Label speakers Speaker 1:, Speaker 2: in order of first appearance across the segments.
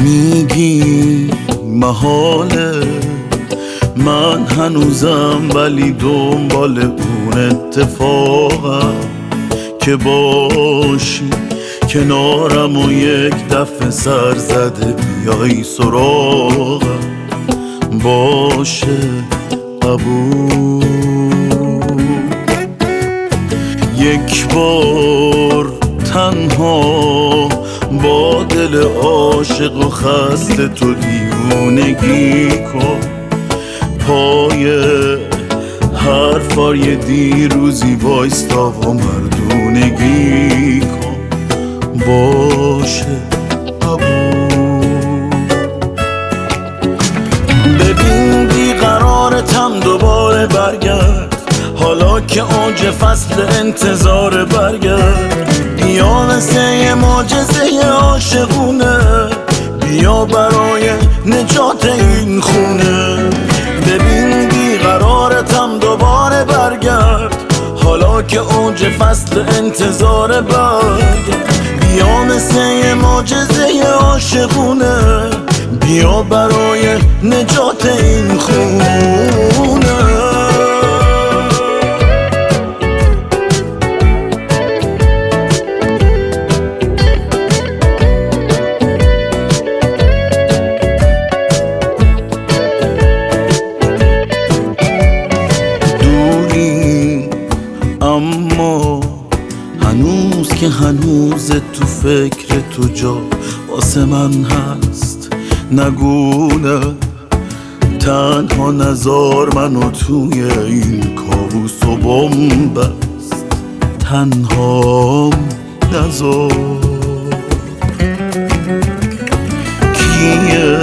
Speaker 1: میگی محاله من هنوزم، ولی دنبال اون اتفاقم که باشی کنارم و یک دفعه سر زده بیایی سراغم. باشه قبول، یک بار تنها با دل عاشق و خسته تو دیوونگی کن. پای حرفای دیروزی وایستا و مردونگی کن. باشه قبول. ببین بیقرارتم دوباره برگرد، حالا که اوج فصل انتظار برگرد. بیا مثل یه معجزه عاشقونه، بیا برای نجات این خونه. ببین بیقرارتم دوباره برگرد، حالا که اوج فصل انتظار برگرد. بیا مثل یه معجزه عاشقونه، بیا برای نجات این خونه. اما هنوز که هنوز تو فکر تو جا واسه من هست، نگونه تنها نزار منو توی این کابوس و بومبست. تنها نزار. کیه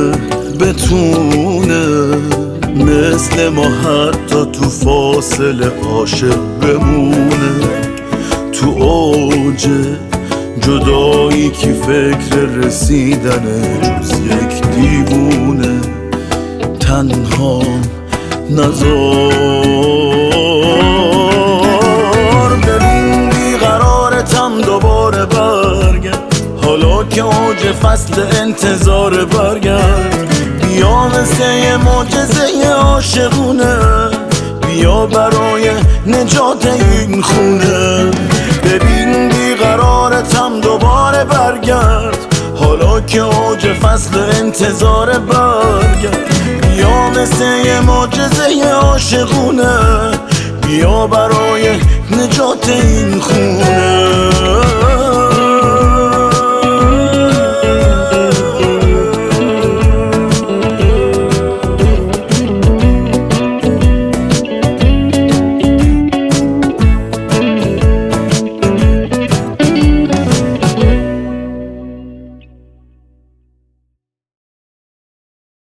Speaker 1: بتونه مثل ما حتی تو فاصله عاشق بمونه؟ تو اوج جدایی کی فکر رسیدنه جز یک دیوونه؟ تنها نزار. ببین بیقرارتم دوباره برگرد، حالا که اوج فصل انتظار برگرد. بیا مثل یه معجزه عاشقونه، بیا برای نجات این خونه. ببین بیقرارتم دوباره برگرد، حالا که اوج فصل انتظار برگرد. بیا مثل یه معجزه عاشقونه، بیا برای نجات این خونه.